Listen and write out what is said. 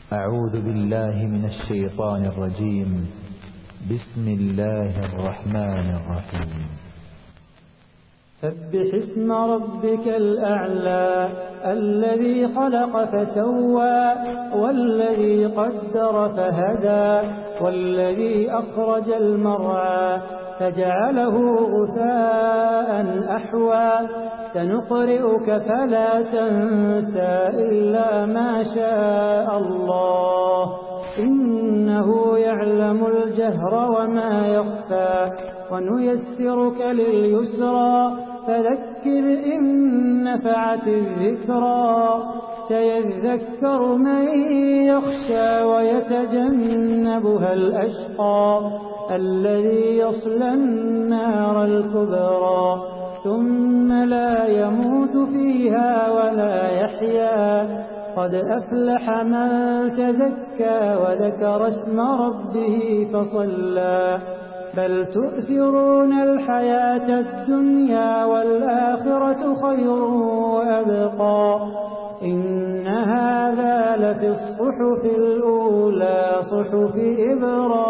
أعوذ بالله من الشيطان الرجيم. بسم الله الرحمن الرحيم. سبح اسم ربك الأعلى الذي خلق فسوى والذي قدر فهدى والذي أخرج المرعى فجعله غثاء أحوى سنقرئك فلا تنسى إلا ما شاء الله إنه يعلم الجهر وما يخفى ونيسرك لليسرى فذكر إن نفعت الذكرى سيذكر من يخشى ويتجنبها الأشقى الذي يصلى النار الكبرى ثم لا يموت فيها ولا يحيا قد أفلح من تزكى وذكر اسم ربه فصلى بل تؤثرون الحياة الدنيا والآخرة خير وأبقى إن هذا لفي الصحف الأولى صحف إبراهيم